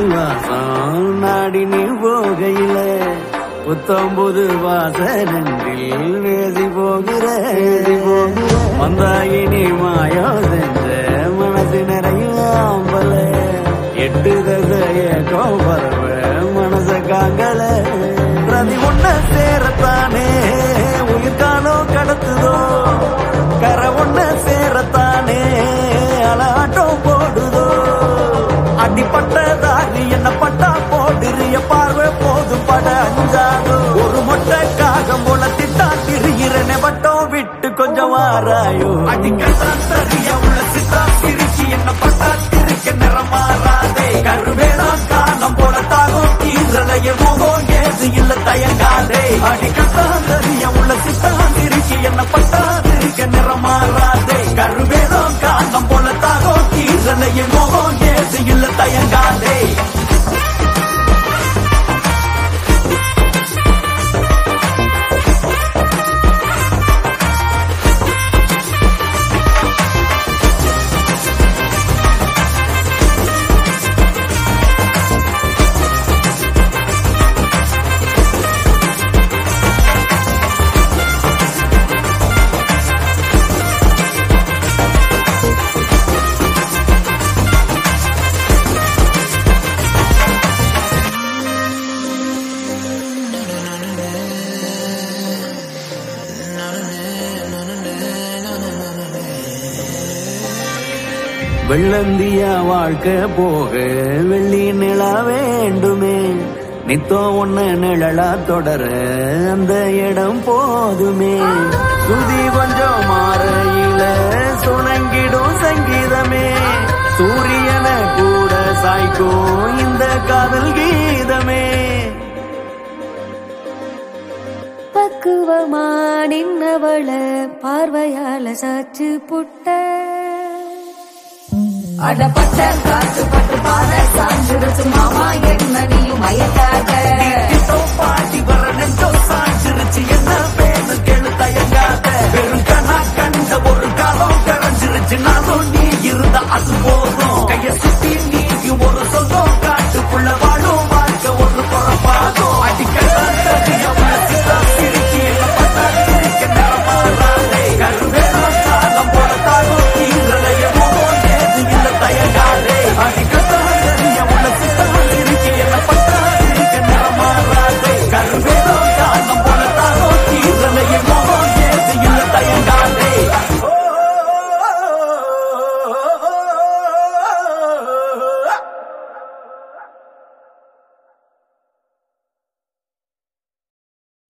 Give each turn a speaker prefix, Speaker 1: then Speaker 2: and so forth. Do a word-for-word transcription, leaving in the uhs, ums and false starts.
Speaker 1: வாசம் நாடி நீ போகையில புத்தம்புது வாசனங்களில் வேசி போகிற வந்தாயினி மாயோ செஞ்ச மனசு நிறைய ஆம்பல எட்டு தசைய கோபரவ மனச காங்கல பிரதி ஒன்ன சேரத்தானே உயிர்காலோ கடத்துதோ கர ஒன்ன சேரத்தானே அலாட்டம் போடுதோ அடிப்பட்டதாகி என்ன பட்டா போடுறிய பார்வை போதும் பட அஞ்சாதோ ஒரு மொட்டை காகம் போல திட்டா திரிகிறனே வட்டம் விட்டு கொஞ்சம் வாராயோ அடிக்கத்தான் தரிய உள்ள சித்தா சிரிச்சு என்ன பட்டா திரிக்க நிறம் மாறாதே கருவேடா காலம் போல தாகம் தீரலைய முகம் ஏது இல்ல தயங்காதே அடிக்கத்தான் தரிய உள்ள சித்தா சிரிச்சு என்ன பட்டா திரிக்க நிறம் மாறாதே கருவேடா காலம் போல தாகம் தீரலைய முகம் ஏது இல்ல தயங்காதே வெள்ளந்தியா வாழ்க்கை போக வெள்ளி நிலா வேண்டுமே நித்தோ ஒண்ணு நிழலா தொடர அந்த இடம் போதுமே சுதி கொஞ்சம் மாறையில சுணங்கிடும் சங்கீதமே சூரியன கூட சாய்க்கும் இந்த காதல் கீதமே
Speaker 2: பக்குவமா நின்னவள பார்வையால சாச்சு புட்ட
Speaker 3: அடப்பட்ட காத்து பட்டு பாத சாஞ்சிருச்சு மாமா என்ன நீயும் மயக்காக